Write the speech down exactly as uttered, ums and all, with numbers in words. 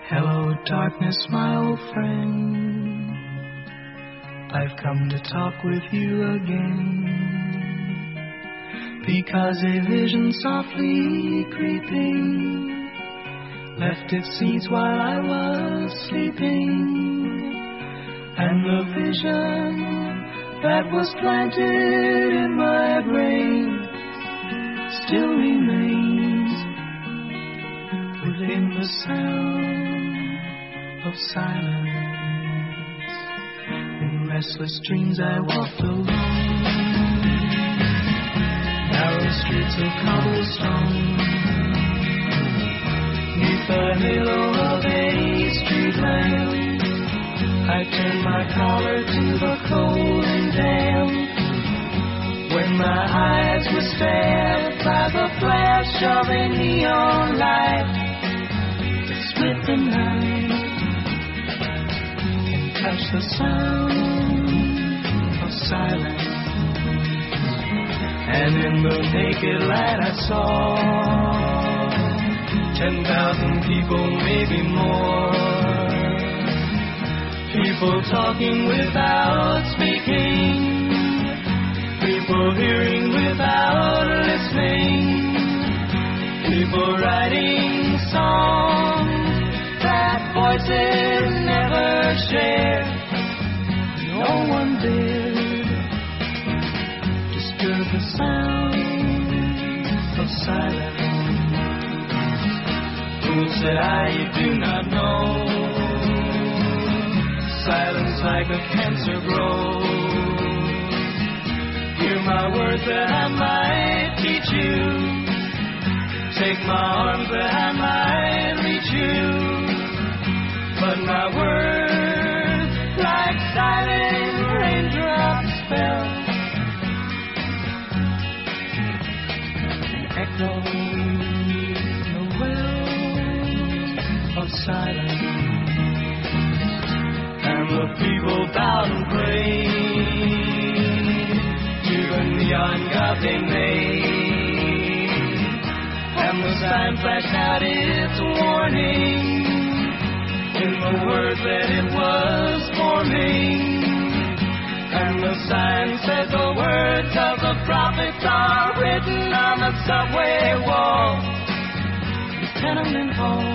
Hello, darkness, my old friend. I've come to talk with you again, because a vision softly creeping left its seeds while I was sleeping, and the vision that was planted in my brain still remains within the sound of silence. In restless dreams I walked alone, narrow streets of cobblestone, neath the halo of a street lamp. I turned my collar to the cold and damp, when my eyes were stabbed by the flash of a neon light that split the night and touched the sound of silence. And in the naked light I saw ten thousand people, maybe more, people talking without speaking, people hearing without listening, people writing songs that voices never shared. No one dared disturb the sound of silence. Fool, said I, you do not know, silence like a cancer grows. Hear my words that I might teach you, take my arms that I might reach you, but my words like silent raindrops fell and echoed the wells of silence. And the people bowed and prayed to the neon god they made, and the sign flashed out its warning in the words that it was forming. And the sign said the words of the prophets are written on the subway walls, the tenement halls,